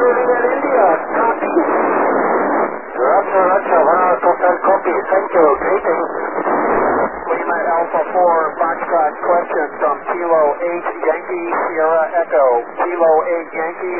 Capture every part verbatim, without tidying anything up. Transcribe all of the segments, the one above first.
Juliet, India. Copy. Roger, Roger. one hour total copy. Thank you. Greetings. Lima Alpha four, Foxtrot question from Kilo eight Yankee Sierra Echo. Kilo eight Yankee.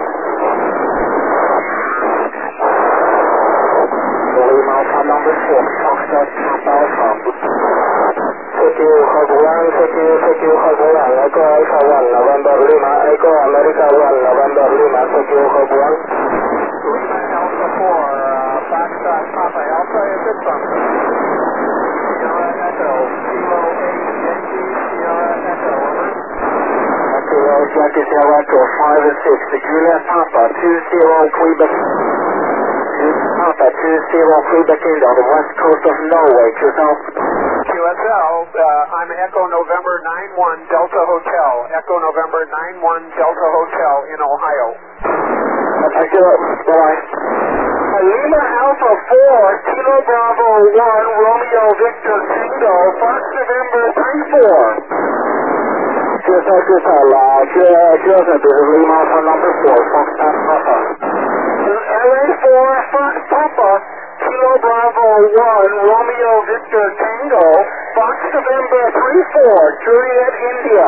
Lima Alpha number four, Foxtrot Alpha. Thank you, Hug one, thank you, thank you, Hug one, Echo Alpha one, November Lima, Echo America one, November Lima, thank you, Hug one. Lima Alpha four, uh, Foxtrot Papa Alpha, is it from Sierra Echo, Kilo eight Yankee Sierra Echo, over. Kilo Yankee Sierra Echo five and six, Juliet Papa, two zero Quebec. Papa two zero Quebec India, on the west coast of Norway, Q S L. Q S L, uh, I'm Echo November nine one Delta Hotel, Echo November nine one Delta Hotel in Ohio. Thank you. Bye. Lima Alpha four, Kilo Bravo one, Romeo Victor Tango, Fox November three four. Q S L, Q S L, uh, Q S L, this is Lima Alpha number four, Fox Papa. L A four, Fox Papa, Kilo Bravo one, Romeo Victor Tango, Fox November three four, Juliet, India.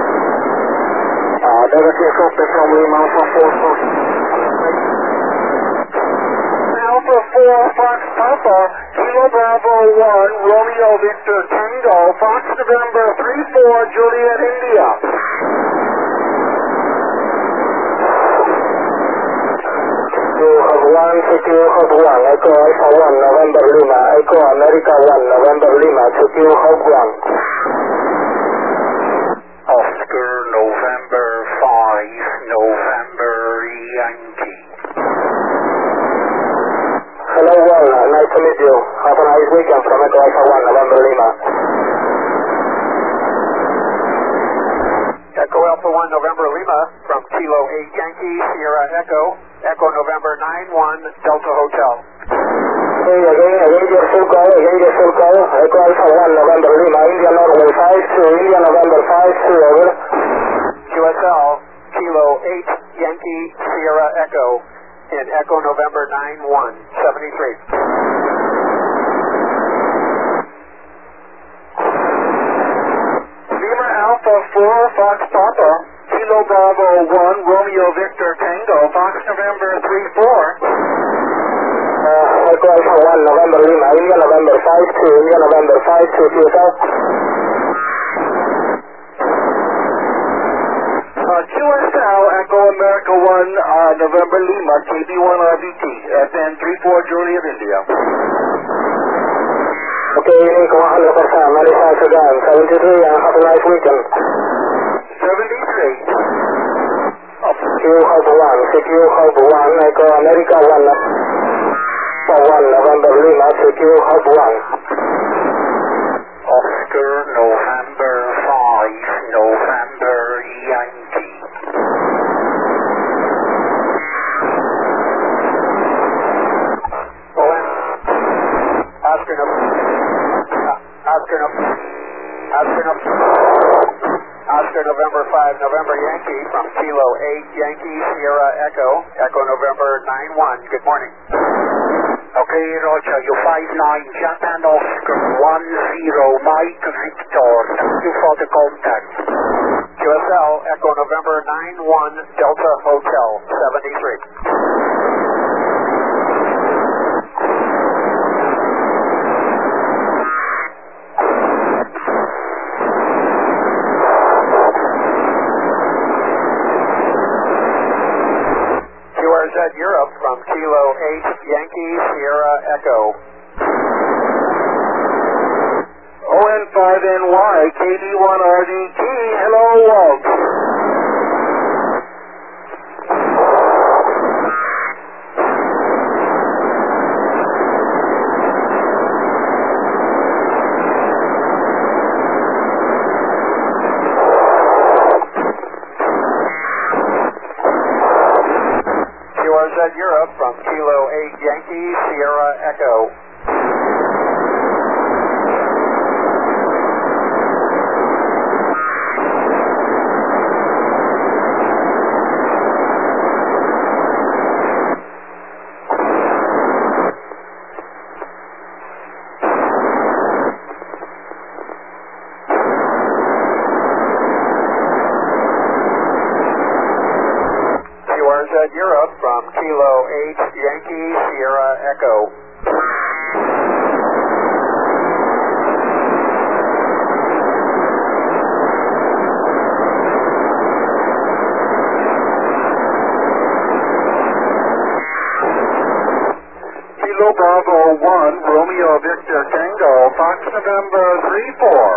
Uh, negative copy from Lima Alpha four, Fox. Alpha four, Fox Papa, Kilo Bravo one, Romeo Victor Tango, Fox November three four, Juliet, India. Hub one, Q Hub one, Echo Alpha one, November Lima, Echo America one, November Lima, Q Hub one. Oscar November five, November Yankee. Hello, well, uh, nice to meet you. Have a nice weekend from Echo Alpha one, November Lima. Echo Alpha one November Lima from Kilo eight Yankee Sierra Echo, Echo November nine one Delta Hotel. Hey, again, again your full call, again your full call, Echo Alpha one November Lima, India Norway five two, India November five two, over. Q S L, Kilo eight Yankee Sierra Echo in Echo November nine one, seventy-three. Lima Alpha four, Fox Papa, Kilo Bravo one, Romeo Victor Tango, Fox November three four. Uh, Echo Alpha one, November Lima, India November five two, India November five two, Q S L. Uh, Q S L, Echo America one, uh, November Lima, K B one R B T, F N three four, Juliet, India. Okay, unique one hundred percent, many thanks again, seventy-three, and have a nice weekend. seventy-three. Q Hub one, C Q Hub one, Echo America one, one, November Lima, C Q Hub one. Oscar November five, November Yankee. Oscar November, Oscar November, Oscar November, Oscar November five November Yankee from Kilo eight Yankee Sierra Echo, Echo November nine one. Good morning. Okay, Roger, you five nine, Japan Oscar one zero, Mike Victor. Thank you for the contact. Q S L, Echo November nine one Delta Hotel, seventy-three. Europe from Kilo eight Yankee Sierra Echo. O N five N Y, K D one R D T, hello Walt. Europe from Kilo eight Yankee Sierra Echo. Z Europe from Kilo eight Yankee Sierra Echo. Kilo Bravo one, Romeo Victor Tango, Fox November three four.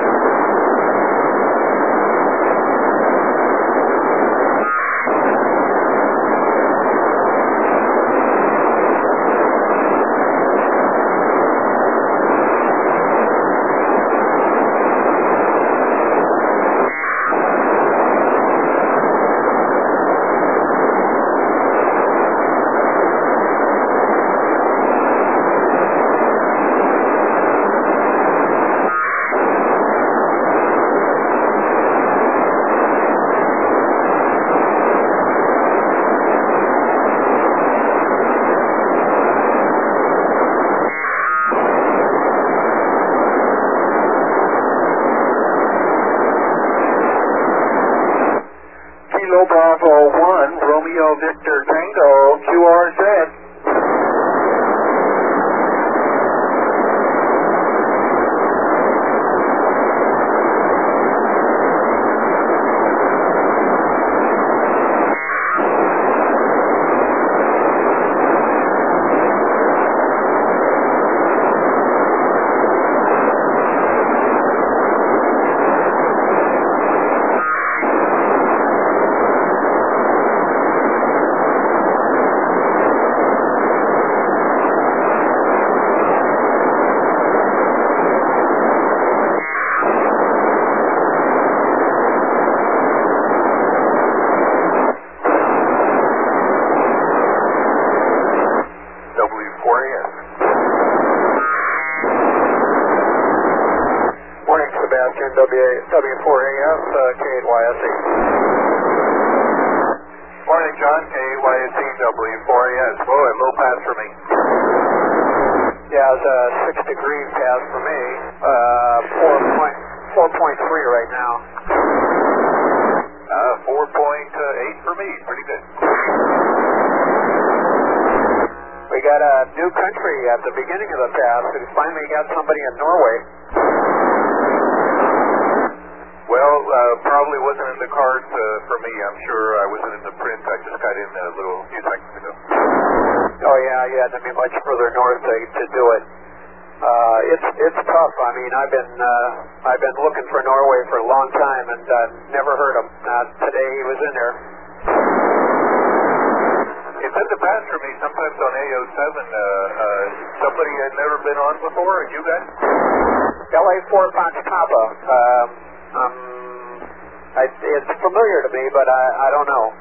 Kilo Bravo one, Romeo Victor Tango, Q R Z. W four A S, uh, K eight Y S E. Morning, John. K eight Y S E, W four A S. Whoa, a low pass for me. Yeah, it's a six degree pass for me. Uh, four point three right now. Uh, four point eight for me. Pretty good. We got a new country at the beginning of the pass. We finally got somebody in Norway. Well, uh, probably wasn't in the cards uh, for me. I'm sure I wasn't in the print. I just got in a little few seconds ago. Oh yeah, you had to be much further north to, to do it. Uh, it's it's tough. I mean, I've been uh, I've been looking for Norway for a long time and uh, never heard him. Uh, today he was in there. It's in the past for me. Sometimes on A O seven, uh, uh, somebody had never been on before. You guys? L A four Fox Papa. Um, Um, I, it's familiar to me, but I, I don't know.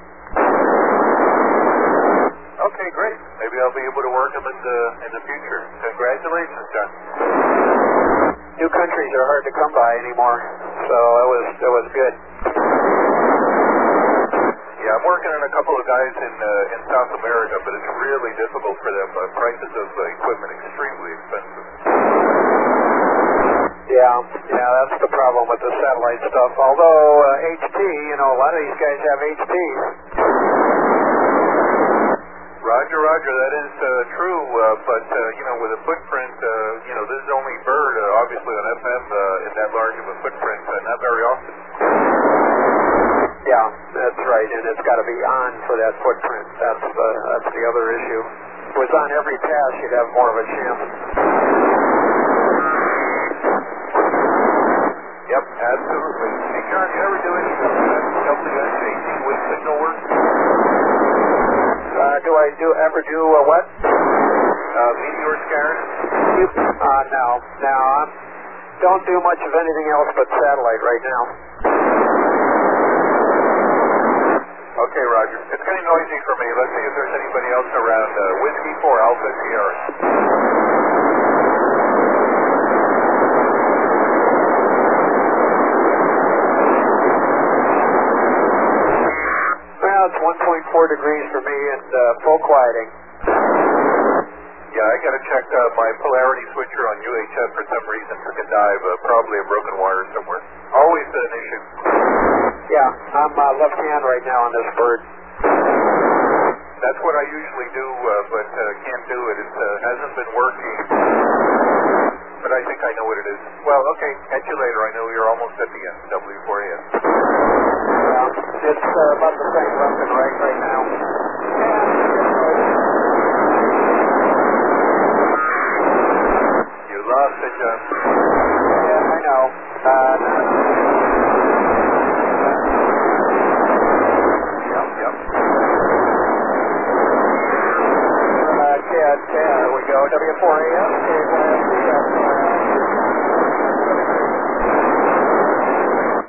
Okay, great. Maybe I'll be able to work them in the in the future. Congratulations, John. New countries are hard to come by anymore, so it was it was good. Yeah, I'm working on a couple of guys in uh, in South America, but it's really difficult for them. Uh, prices of uh, equipment extremely expensive. Yeah, yeah, that's the problem with the satellite stuff. Although uh, H T, you know, a lot of these guys have H Ts. Roger, Roger, that is uh, true, uh, but, uh, you know, with a footprint, uh, you know, this is only Bird, uh, obviously on F M uh, in that large of a footprint, uh, not very often. Yeah, that's right, and it's got to be on for that footprint. That's the, that's the other issue. If it was on every pass, you'd have more of a chance. Yep, absolutely. Hey, John, you ever do any W S A T with signal work? Uh, do I do ever do uh, what? Uh, meteor scattering? Uh, no, no. I don't do much of anything else but satellite right now. Okay, Roger. It's getting noisy for me. Let's see if there's anybody else around. Uh, Whiskey four Alpha Sierra. Well, it's one point four degrees for me and uh, full quieting. Yeah, I got to check uh, my polarity switcher on U H F for some reason. Took a dive, uh, probably a broken wire somewhere. Always an issue. Yeah, I'm uh, left hand right now on this bird. That's what I usually do, uh, but uh, can't do it. It uh, hasn't been working. But I think I know what it is. Well, okay, catch you later. I know you're almost at the end. W four A S. Yeah, it's uh, about the same left and right right now. You lost it, John. Yeah, I know. Uh, yep, yep. Uh, Ted, Ted, there we go. W four A S, Ted.